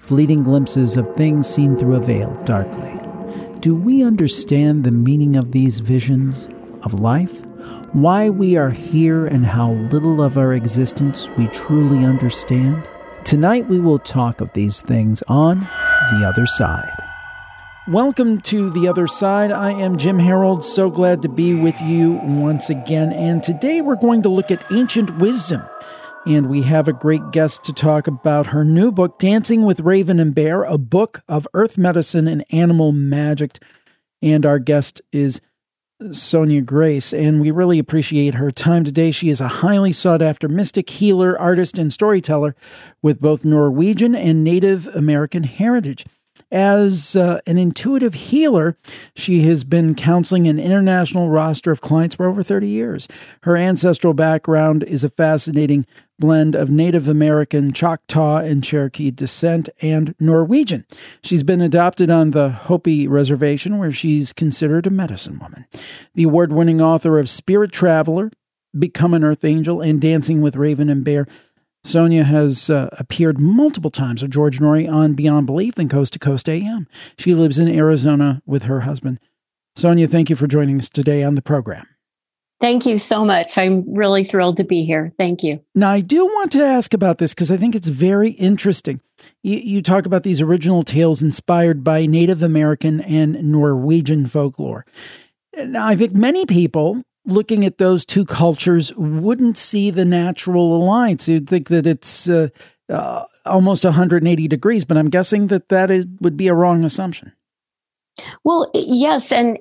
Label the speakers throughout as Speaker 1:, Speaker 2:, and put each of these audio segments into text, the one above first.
Speaker 1: fleeting glimpses of things seen through a veil darkly. Do we understand the meaning of these visions of life? Why we are here and how little of our existence we truly understand? Tonight we will talk of these things on The Other Side. Welcome to The Other Side. I am Jim Harold, so glad to be with you once again. And today we're going to look at ancient wisdom. And we have a great guest to talk about her new book, Dancing with Raven and Bear, a book of earth medicine and animal magic. And our guest is Sonia Grace, and we really appreciate her time today. She is a highly sought-after mystic, healer, artist, and storyteller with both Norwegian and Native American heritage. As an intuitive healer, she has been counseling an international roster of clients for over 30 years. Her ancestral background is a fascinating blend of Native American, Choctaw, and Cherokee descent, and Norwegian. She's been adopted on the Hopi Reservation, where she's considered a medicine woman. The award-winning author of Spirit Traveler, Become an Earth Angel, and Dancing with Raven and Bear, Sonia has appeared multiple times with George Noory on Beyond Belief and Coast to Coast AM. She lives in Arizona with her husband. Sonia, thank you for joining us today on the program.
Speaker 2: Thank you so much. I'm really thrilled to be here. Thank you.
Speaker 1: Now, I do want to ask about this because I think it's very interesting. You talk about these original tales inspired by Native American and Norwegian folklore. Now, I think many people looking at those two cultures wouldn't see the natural alliance. You'd think that it's almost 180 degrees, but I'm guessing that would be a wrong assumption.
Speaker 2: Well, yes. And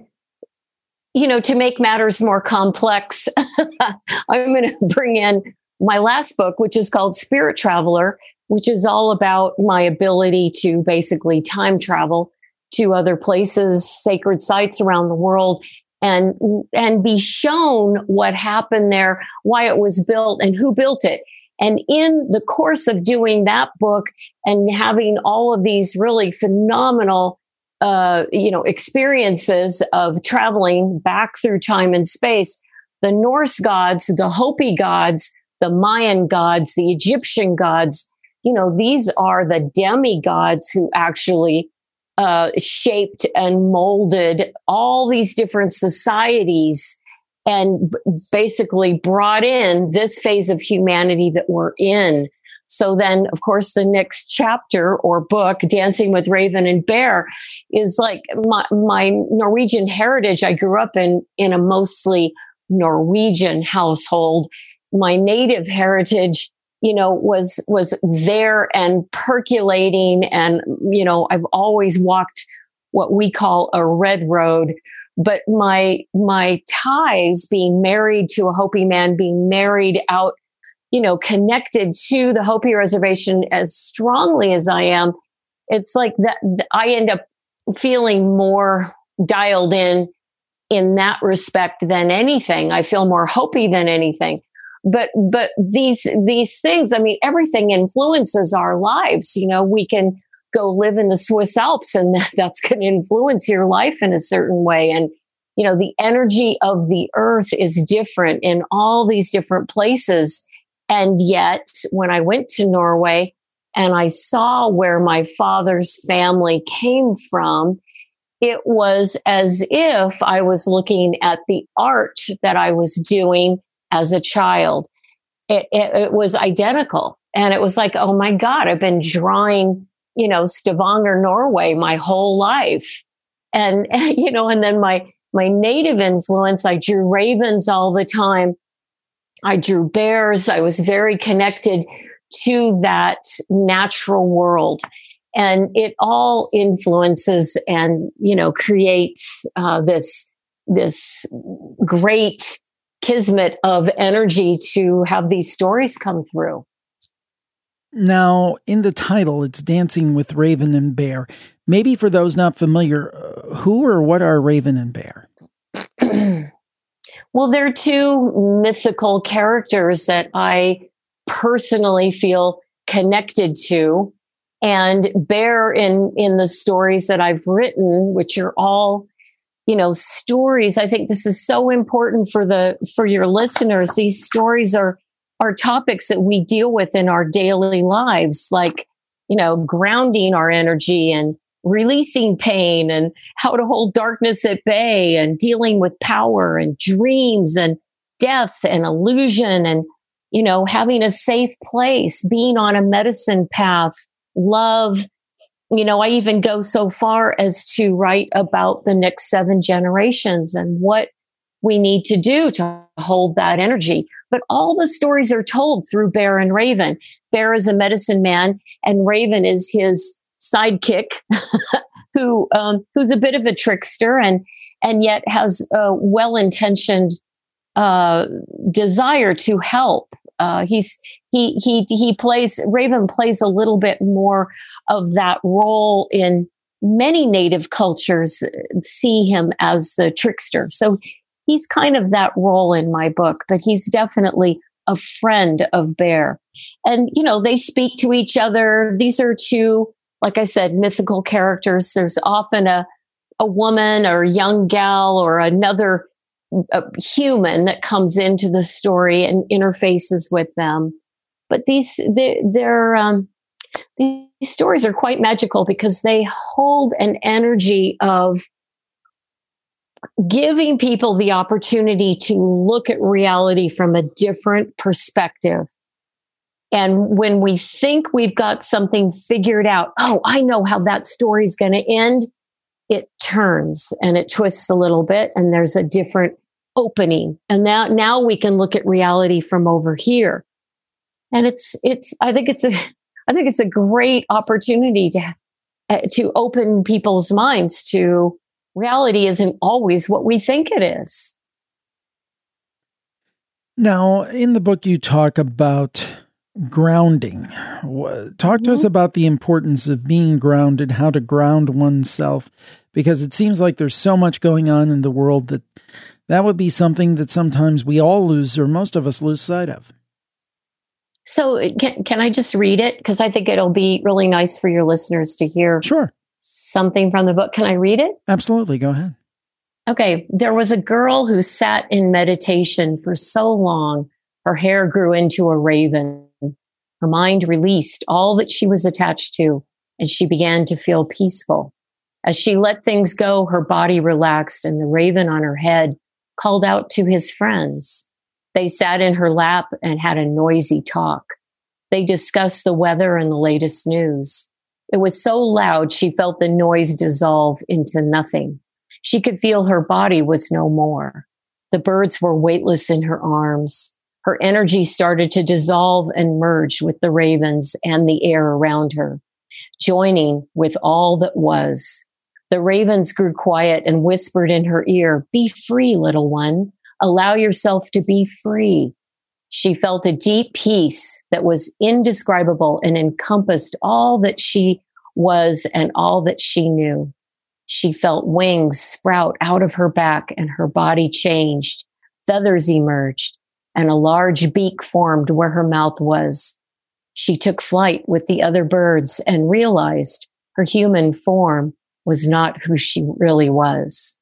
Speaker 2: you know, to make matters more complex, I'm going to bring in my last book, which is called Spirit Traveler, which is all about my ability to basically time travel to other places, sacred sites around the world, and be shown what happened there, why it was built, and who built it. And in the course of doing that book and having all of these really phenomenal, experiences of traveling back through time and space, the Norse gods, the Hopi gods, the Mayan gods, the Egyptian gods, these are the demigods who actually shaped and molded all these different societies and basically brought in this phase of humanity that we're in. So then, of course, the next chapter or book, Dancing with Raven and Bear, is like my Norwegian heritage. I grew up in a mostly Norwegian household. My native heritage was there and percolating. And, I've always walked what we call a red road. But my ties, being married to a Hopi man, being married out, connected to the Hopi reservation as strongly as I am, it's like that I end up feeling more dialed in that respect than anything. I feel more Hopi than anything. But these things, I mean, everything influences our lives. We can go live in the Swiss Alps and that's going to influence your life in a certain way. And, the energy of the earth is different in all these different places. And yet when I went to Norway and I saw where my father's family came from, it was as if I was looking at the art that I was doing as a child. It was identical. And it was like, oh my God, I've been drawing, Stavanger, Norway my whole life. And, and then my native influence, I drew ravens all the time. I drew bears. I was very connected to that natural world. And it all influences and, creates this great kismet of energy to have these stories come through.
Speaker 1: Now, in the title, it's Dancing with Raven and Bear. Maybe for those not familiar, who or what are Raven and Bear?
Speaker 2: Well, they're two mythical characters that I personally feel connected to. And Bear in the stories that I've written, which are all, stories. I think this is so important for your listeners. These stories are topics that we deal with in our daily lives, like grounding our energy and releasing pain and how to hold darkness at bay and dealing with power and dreams and death and illusion and, having a safe place, being on a medicine path, love. I even go so far as to write about the next 7 generations and what we need to do to hold that energy. But all the stories are told through Bear and Raven. Bear is a medicine man and Raven is his sidekick who's a bit of a trickster and yet has a well-intentioned desire to help. Raven plays a little bit more of that role in many native cultures, see him as the trickster. So he's kind of that role in my book, but he's definitely a friend of Bear. And, they speak to each other. These are 2, like I said, mythical characters. There's often a woman or a young gal or another a human that comes into the story and interfaces with them. But these stories are quite magical because they hold an energy of giving people the opportunity to look at reality from a different perspective. And when we think we've got something figured out, I know how that story's going to end, it turns and it twists a little bit and there's a different opening. And now we can look at reality from over here. And I think it's a great opportunity to open people's minds to reality isn't always what we think it is.
Speaker 1: Now, in the book, you talk about grounding. Talk to us about the importance of being grounded, how to ground oneself, because it seems like there's so much going on in the world that would be something that sometimes we all lose, or most of us lose sight of.
Speaker 2: So can I just read it? Because I think it'll be really nice for your listeners to hear.
Speaker 1: Sure.
Speaker 2: Something from the book. Can I read it?
Speaker 1: Absolutely. Go ahead.
Speaker 2: Okay. There was a girl who sat in meditation for so long, her hair grew into a raven. Her mind released all that she was attached to, and she began to feel peaceful. As she let things go, her body relaxed, and the raven on her head called out to his friends. They sat in her lap and had a noisy talk. They discussed the weather and the latest news. It was so loud, she felt the noise dissolve into nothing. She could feel her body was no more. The birds were weightless in her arms. Her energy started to dissolve and merge with the ravens and the air around her, joining with all that was. The ravens grew quiet and whispered in her ear, "Be free, little one. Allow yourself to be free." She felt a deep peace that was indescribable and encompassed all that she was and all that she knew. She felt wings sprout out of her back and her body changed. Feathers emerged and a large beak formed where her mouth was. She took flight with the other birds and realized her human form was not who she really was.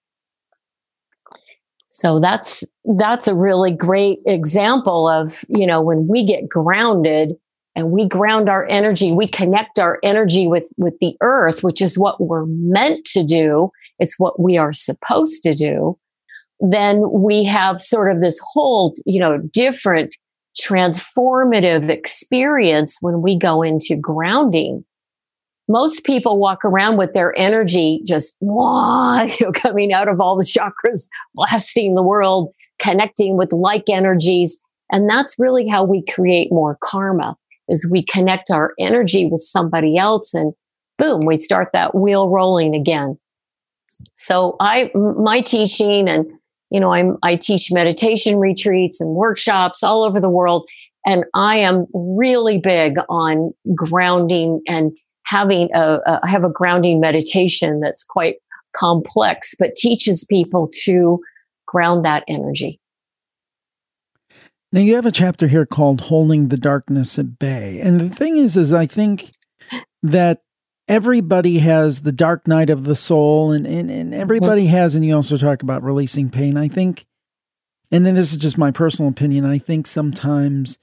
Speaker 2: So that's a really great example of, when we get grounded and we ground our energy, we connect our energy with the earth, which is what we're meant to do. It's what we are supposed to do. Then we have sort of this whole, different transformative experience when we go into grounding. Most people walk around with their energy just coming out of all the chakras, blasting the world, connecting with like energies. And that's really how we create more karma, is we connect our energy with somebody else and boom, we start that wheel rolling again. So my teaching and, I teach meditation retreats and workshops all over the world. And I am really big on grounding and I have a grounding meditation that's quite complex, but teaches people to ground that energy.
Speaker 1: Now you have a chapter here called Holding the Darkness at Bay. And the thing is I think that everybody has the dark night of the soul and everybody has, and you also talk about releasing pain. I think, and then this is just my personal opinion, I think sometimes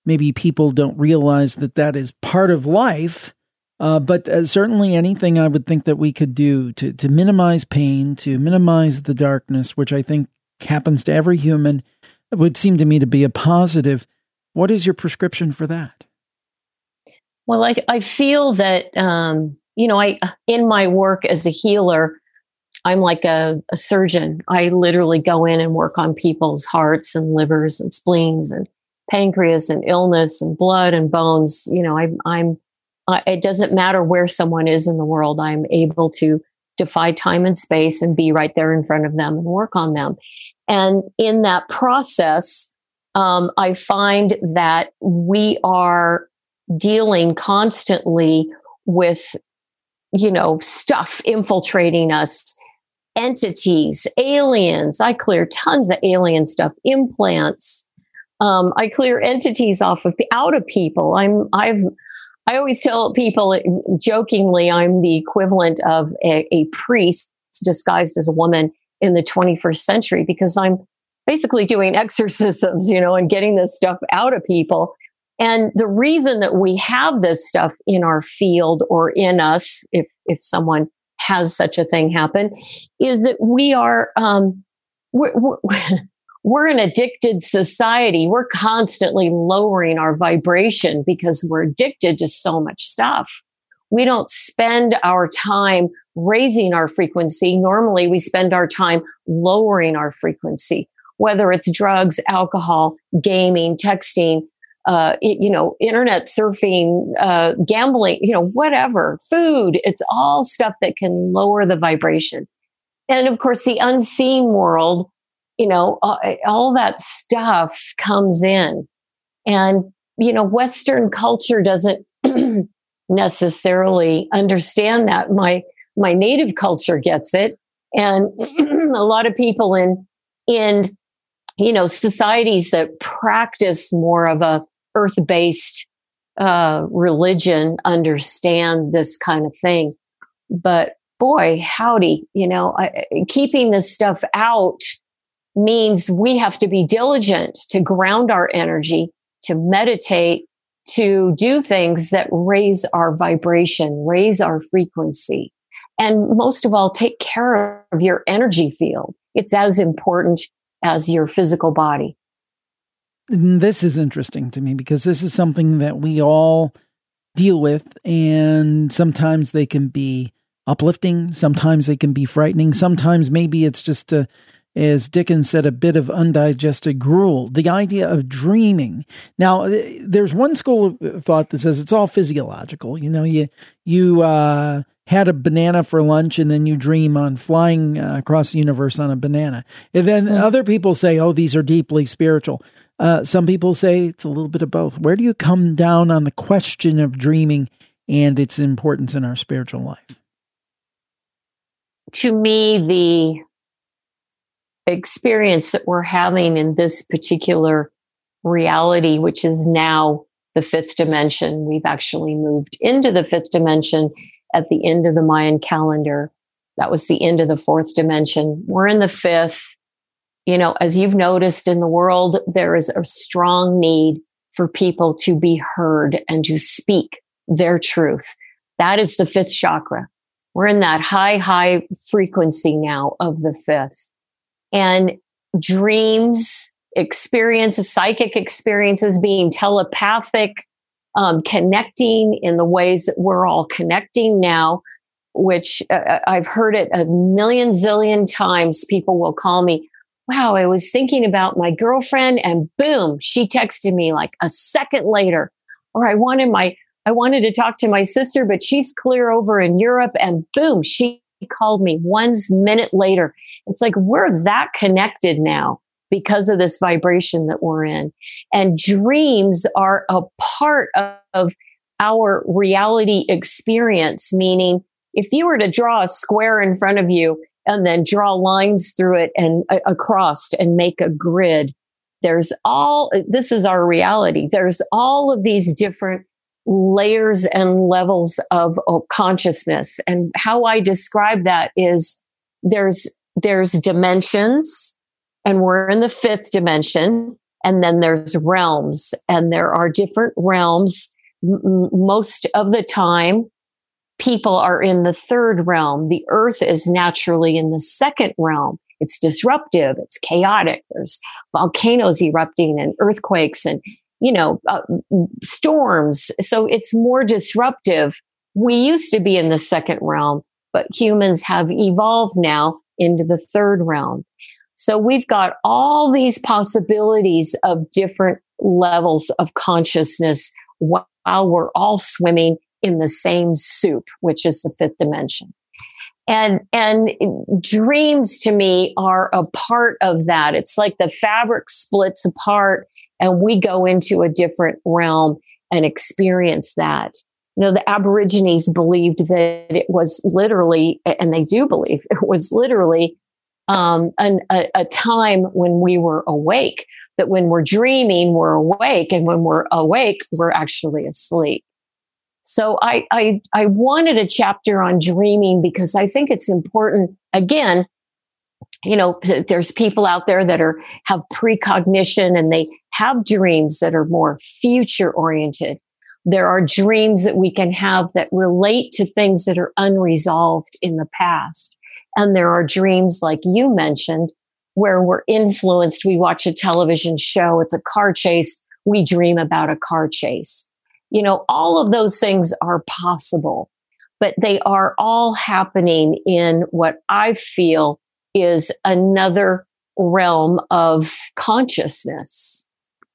Speaker 1: maybe people don't realize that that is part of life. But certainly anything I would think that we could do to minimize pain, to minimize the darkness, which I think happens to every human, would seem to me to be a positive. What is your prescription for that?
Speaker 2: Well, I feel that, I in my work as a healer, I'm like a surgeon. I literally go in and work on people's hearts and livers and spleens and pancreas and illness and blood and bones. It doesn't matter where someone is in the world. I'm able to defy time and space and be right there in front of them and work on them. And in that process, I find that we are dealing constantly with, stuff infiltrating us, entities, aliens. I clear tons of alien stuff, implants. I clear entities out of people. I always tell people jokingly, I'm the equivalent of a priest disguised as a woman in the 21st century, because I'm basically doing exorcisms, and getting this stuff out of people. And the reason that we have this stuff in our field or in us, if someone has such a thing happen, is that we are, we're an addicted society. We're constantly lowering our vibration because we're addicted to so much stuff. We don't spend our time raising our frequency. Normally, we spend our time lowering our frequency, whether it's drugs, alcohol, gaming, texting, internet surfing, gambling, whatever, food. It's all stuff that can lower the vibration. And of course, the unseen world, all that stuff comes in. And, Western culture doesn't necessarily understand that. My native culture gets it. And a lot of people in societies that practice more of a earth-based religion understand this kind of thing. But boy, howdy, keeping this stuff out means we have to be diligent to ground our energy, to meditate, to do things that raise our vibration, raise our frequency. And most of all, take care of your energy field. It's as important as your physical body.
Speaker 1: This is interesting to me because this is something that we all deal with, and sometimes they can be uplifting, sometimes they can be frightening, sometimes maybe it's just as Dickens said, a bit of undigested gruel. The idea of dreaming. Now, there's one school of thought that says it's all physiological. You had a banana for lunch and then you dream on flying across the universe on a banana. And then other people say, oh, these are deeply spiritual. Some people say it's a little bit of both. Where do you come down on the question of dreaming and its importance in our spiritual life?
Speaker 2: To me, the experience that we're having in this particular reality, which is now the fifth dimension, we've actually moved into the fifth dimension at the end of the Mayan calendar. That was the end of the fourth dimension. We're in the fifth. As you've noticed in the world, there is a strong need for people to be heard and to speak their truth. That is the fifth chakra. We're in that high frequency now of the fifth. And dreams, experiences, psychic experiences, being telepathic, connecting in the ways that we're all connecting now, which I've heard it a million zillion times. People will call me, wow, I was thinking about my girlfriend and boom, she texted me like a second later. Or I wanted to talk to my sister, but she's clear over in Europe and boom, she called me 1 minute later. It's like we're that connected now because of this vibration that we're in. And dreams are a part of our reality experience, meaning if you were to draw a square in front of you and then draw lines through it and across and make a grid, this is our reality. There's all of these different layers and levels of consciousness. And how I describe that is there's dimensions, and we're in the fifth dimension, And then there's realms, and there are different realms. Most of the time, people are in the third realm. The earth is naturally in the second realm. It's disruptive. It's chaotic. There's volcanoes erupting and earthquakes and, storms. So it's more disruptive. We used to be in the second realm, but humans have evolved now into the third realm. So we've got all these possibilities of different levels of consciousness while we're all swimming in the same soup, which is the fifth dimension. And dreams to me are a part of that. It's like the fabric splits apart and we go into a different realm and experience that. The Aborigines believed that it was literally, and they do believe it was literally a time when we were awake, that when we're dreaming, we're awake. And when we're awake, we're actually asleep. So I wanted a chapter on dreaming because I think it's important. Again, there's people out there that have precognition and they have dreams that are more future oriented. There are dreams that we can have that relate to things that are unresolved in the past. And there are dreams, like you mentioned, where we're influenced. We watch a television show. It's a car chase. We dream about a car chase. All of those things are possible, but they are all happening in what I feel is another realm of consciousness.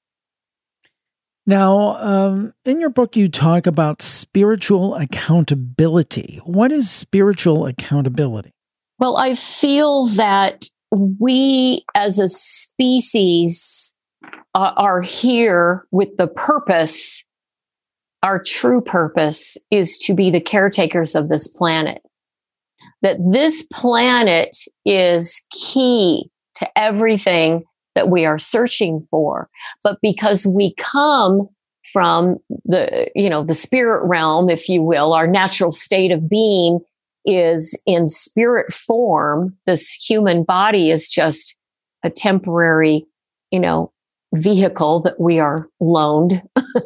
Speaker 1: Now, in your book, you talk about spiritual accountability. What is spiritual accountability?
Speaker 2: Well, I feel that we as a species are here with the purpose. Our true purpose is to be the caretakers of this planet. That this planet is key to everything that we are searching for. But because we come from the spirit realm, if you will, our natural state of being is in spirit form. This human body is just a temporary, vehicle that we are loaned.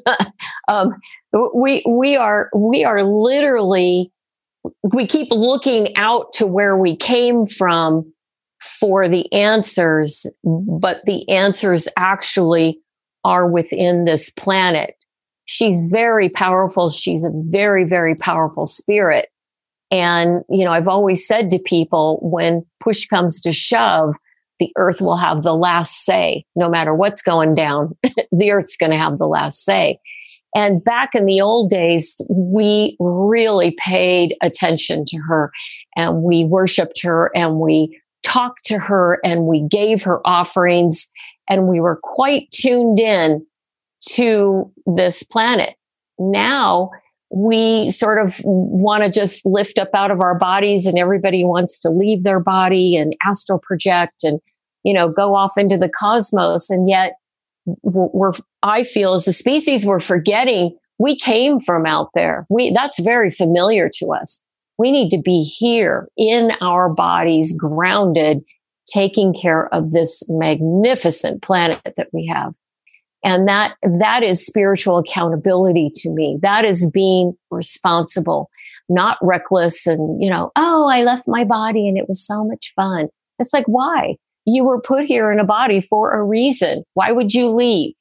Speaker 2: We are literally, we keep looking out to where we came from for the answers, but the answers actually are within this planet. She's very powerful. She's a very, very powerful spirit. And, I've always said to people, when push comes to shove, the earth will have the last say. No matter what's going down, the earth's going to have the last say. And back in the old days, we really paid attention to her and we worshiped her and we talked to her and we gave her offerings and we were quite tuned in to this planet. Now we sort of want to just lift up out of our bodies and everybody wants to leave their body and astral project and, go off into the cosmos. And yet I feel as a species, we're forgetting we came from out there. That's very familiar to us. We need to be here in our bodies, grounded, taking care of this magnificent planet that we have. And that is spiritual accountability to me. That is being responsible, not reckless and, I left my body and it was so much fun. It's like, why? You were put here in a body for a reason. Why would you leave?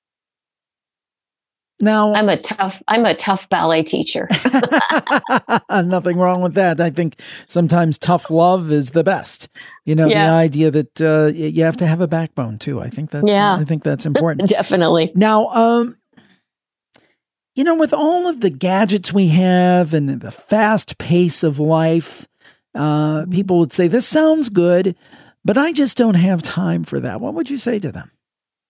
Speaker 1: Now,
Speaker 2: I'm a tough ballet teacher.
Speaker 1: Nothing wrong with that. I think sometimes tough love is the best. The idea that you have to have a backbone too. I think that's important.
Speaker 2: Definitely.
Speaker 1: Now, with all of the gadgets we have and the fast pace of life, people would say, this sounds good, but I just don't have time for that. What would you say to them?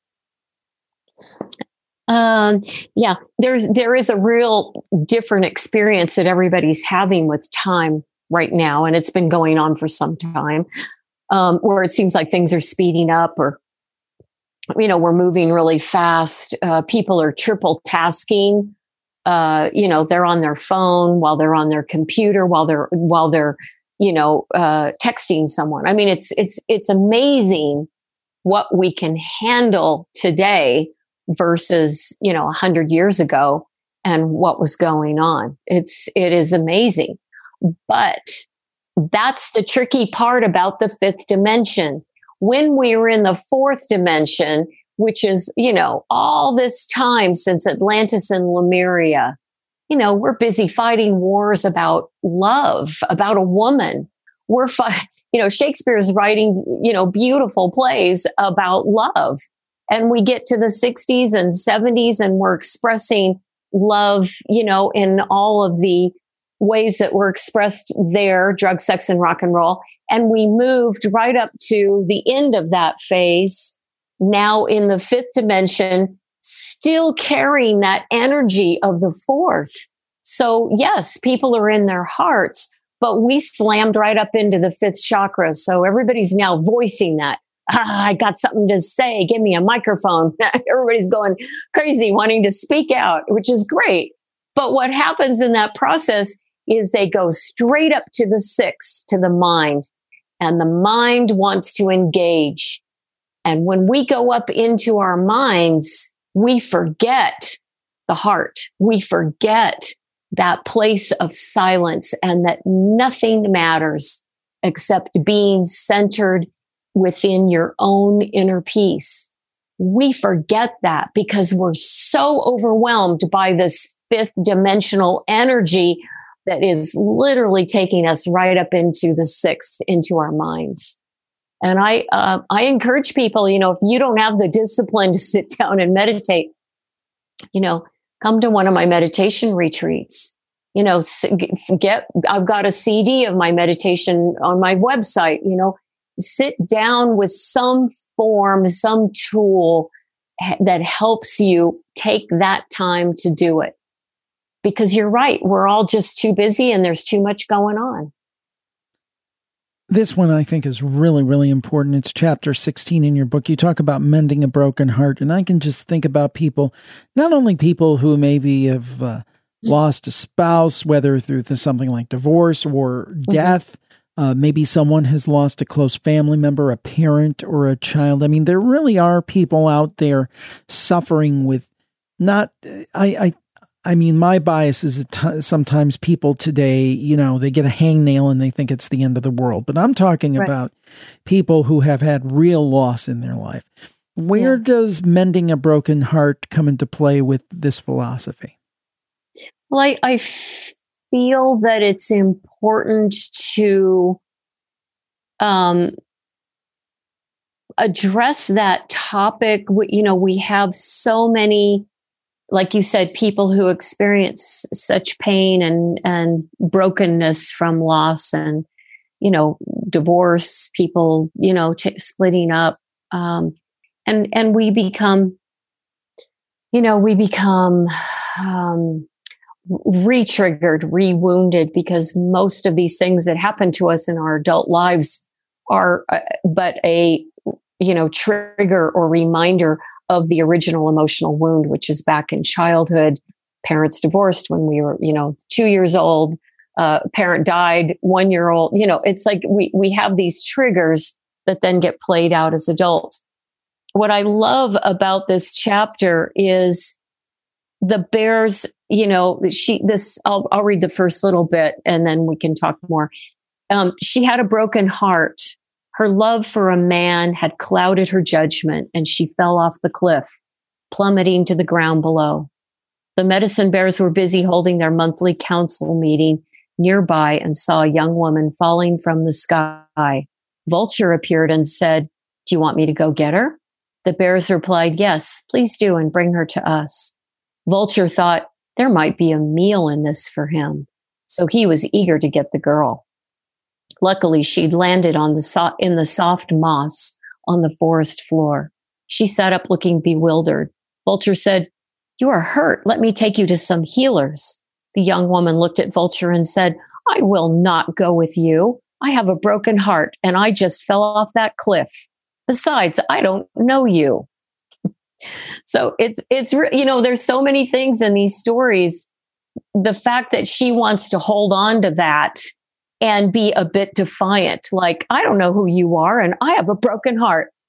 Speaker 2: There is a real different experience that everybody's having with time right now. And it's been going on for some time, where it seems like things are speeding up or, we're moving really fast. People are triple tasking. They're on their phone while they're on their computer, while they're texting someone. I mean, it's amazing what we can handle today versus, 100 years ago and what was going on. It is amazing. But that's the tricky part about the fifth dimension. When we were in the fourth dimension, which is, all this time since Atlantis and Lemuria, we're busy fighting wars about love, about a woman. Shakespeare's writing, beautiful plays about love. And we get to the 60s and 70s and we're expressing love, in all of the ways that were expressed there, drug, sex, and rock and roll. And we moved right up to the end of that phase, now in the fifth dimension, still carrying that energy of the fourth. So yes, people are in their hearts, but we slammed right up into the fifth chakra. So everybody's now voicing that. I got something to say. Give me a microphone. Everybody's going crazy, wanting to speak out, which is great. But what happens in that process is they go straight up to the sixth, to the mind, and the mind wants to engage. And when we go up into our minds, we forget the heart. We forget that place of silence and that nothing matters except being centered within your own inner peace. We forget that because we're so overwhelmed by this fifth dimensional energy that is literally taking us right up into the sixth, into our minds. And I encourage people, if you don't have the discipline to sit down and meditate, come to one of my meditation retreats. I've got a CD of my meditation on my website. Sit down with some form, some tool that helps you take that time to do it. Because you're right, we're all just too busy and there's too much going on.
Speaker 1: This one I think is really, really important. It's chapter 16 in your book. You talk about mending a broken heart. And I can just think about people, not only people who maybe have lost a spouse, whether through something like divorce or death, maybe someone has lost a close family member, a parent or a child. I mean, there really are people out there suffering with I mean, my bias is sometimes people today, they get a hangnail and they think it's the end of the world. But I'm talking about people who have had real loss in their life. Where does mending a broken heart come into play with this philosophy?
Speaker 2: Well, I feel that it's important to address that topic. We have so many, like you said, people who experience such pain and brokenness from loss and, divorce, people, splitting up. And we become re-triggered, re-wounded, because most of these things that happen to us in our adult lives are but a, trigger or reminder of the original emotional wound, which is back in childhood. Parents divorced when we were, 2 years old. Parent died, 1 year old. It's like we have these triggers that then get played out as adults. What I love about this chapter is the bear's, I'll read the first little bit and then we can talk more. She had a broken heart. Her love for a man had clouded her judgment, and she fell off the cliff, plummeting to the ground below. The medicine bears were busy holding their monthly council meeting nearby and saw a young woman falling from the sky. Vulture appeared and said, "Do you want me to go get her?" The bears replied, "Yes, please do, and bring her to us." Vulture thought there might be a meal in this for him, so he was eager to get the girl. Luckily, she'd landed in the soft moss on the forest floor. She sat up looking bewildered. Vulture said, "You are hurt. Let me take you to some healers." The young woman looked at Vulture and said, "I will not go with you. I have a broken heart and I just fell off that cliff. Besides, I don't know you." So it's there's so many things in these stories. The fact that she wants to hold on to that and be a bit defiant, like, I don't know who you are and I have a broken heart.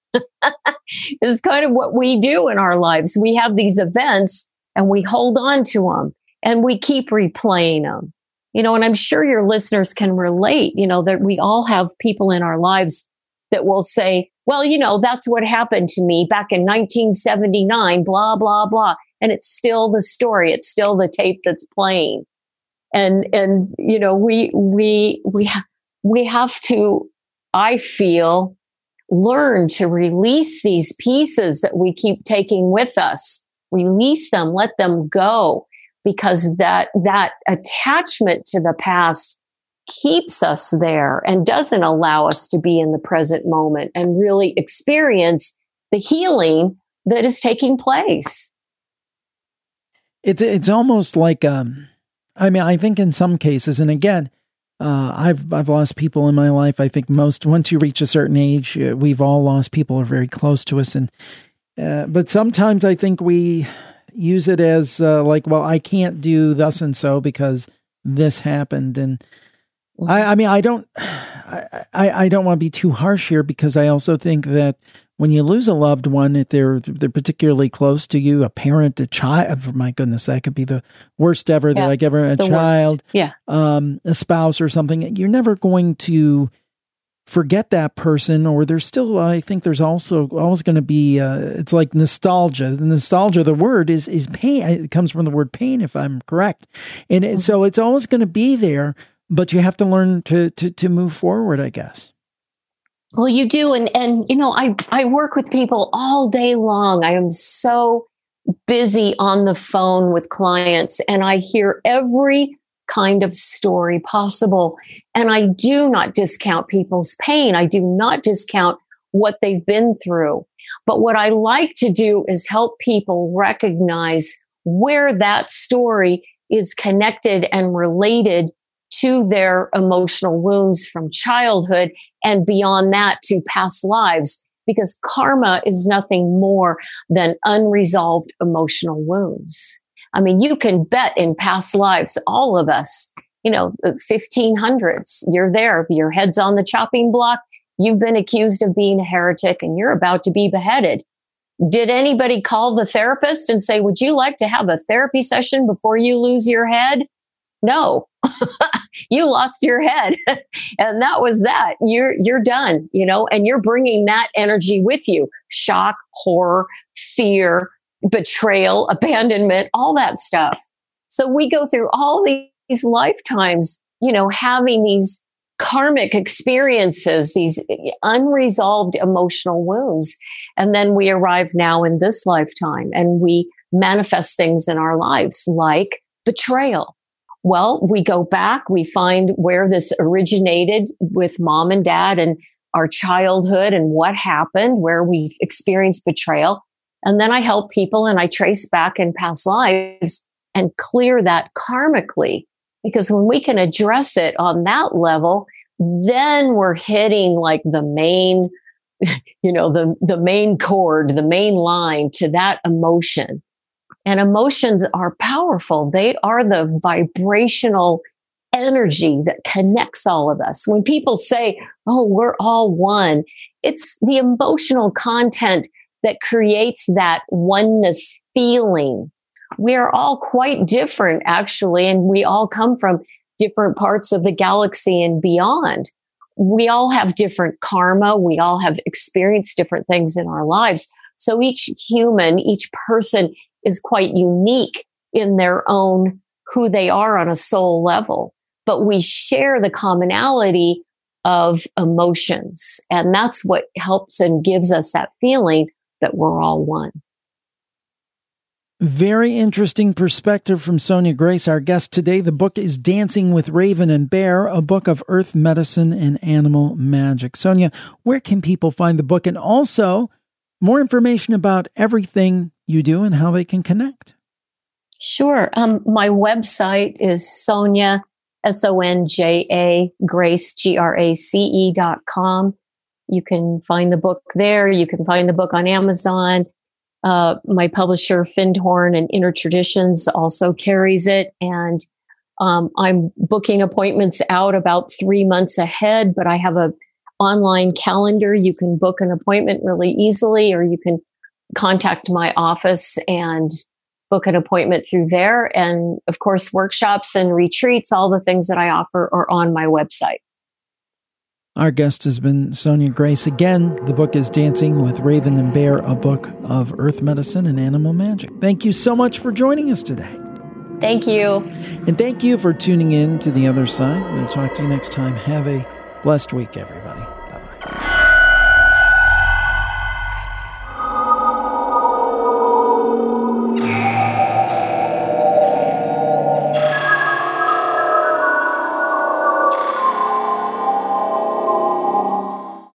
Speaker 2: is kind of what we do in our lives. We have these events and we hold on to them and we keep replaying them. And I'm sure your listeners can relate, that we all have people in our lives that will say, well, that's what happened to me back in 1979, blah, blah, blah. And it's still the story. It's still the tape that's playing. And we have to, I feel, learn to release these pieces that we keep taking with us. Release them, let them go, because that attachment to the past keeps us there and doesn't allow us to be in the present moment and really experience the healing that is taking place.
Speaker 1: It's almost like, I think in some cases, and again, I've lost people in my life. I think once you reach a certain age, we've all lost people who are very close to us. But sometimes I think we use it as well, I can't do thus and so because this happened. And I don't want to be too harsh here, because I also think that when you lose a loved one, if they're particularly close to you, a parent, a child, my goodness, that could be the worst ever, a child, a spouse or something, you're never going to forget that person, or there's still, I think there's also always going to be, it's like nostalgia. The nostalgia, the word is pain. It comes from the word pain, if I'm correct. And so it's always going to be there, but you have to learn to move forward, I guess.
Speaker 2: Well, you do. And I work with people all day long. I am so busy on the phone with clients, and I hear every kind of story possible. And I do not discount people's pain. I do not discount what they've been through. But what I like to do is help people recognize where that story is connected and related to their emotional wounds from childhood, and beyond that to past lives, because karma is nothing more than unresolved emotional wounds. I mean, you can bet in past lives, all of us, 1500s, you're there, your head's on the chopping block. You've been accused of being a heretic and you're about to be beheaded. Did anybody call the therapist and say, would you like to have a therapy session before you lose your head? No, you lost your head. And that was that. You're done, and you're bringing that energy with you. Shock, horror, fear, betrayal, abandonment, all that stuff. So we go through all these lifetimes, having these karmic experiences, these unresolved emotional wounds. And then we arrive now in this lifetime and we manifest things in our lives like betrayal. Well, we go back, we find where this originated with mom and dad and our childhood and what happened, where we experienced betrayal. And then I help people and I trace back in past lives and clear that karmically. Because when we can address it on that level, then we're hitting like the main, the main chord, the main line to that emotion. And emotions are powerful. They are the vibrational energy that connects all of us. When people say, oh, we're all one, it's the emotional content that creates that oneness feeling. We are all quite different, actually, and we all come from different parts of the galaxy and beyond. We all have different karma. We all have experienced different things in our lives. So each human, each person is quite unique in their own who they are on a soul level. But we share the commonality of emotions. And that's what helps and gives us that feeling that we're all one.
Speaker 1: Very interesting perspective from Sonia Grace, our guest today. The book is Dancing with Raven and Bear, a book of earth medicine and animal magic. Sonia, where can people find the book, and also more information about everything you do and how they can connect?
Speaker 2: Sure. My website is Sonia, SONJA, Grace, GRACE.com. You can find the book there. You can find the book on Amazon. My publisher, Findhorn and Inner Traditions, also carries it. And I'm booking appointments out about 3 months ahead, but I have online calendar. You can book an appointment really easily, or you can contact my office and book an appointment through there. And of course, workshops and retreats, all the things that I offer are on my website.
Speaker 1: Our guest has been Sonia Grace. Again, the book is Dancing with Raven and Bear, a book of earth medicine and animal magic. Thank you so much for joining us today.
Speaker 2: Thank you.
Speaker 1: And thank you for tuning in to The Other Side. We'll talk to you next time. Have a blessed week, everybody.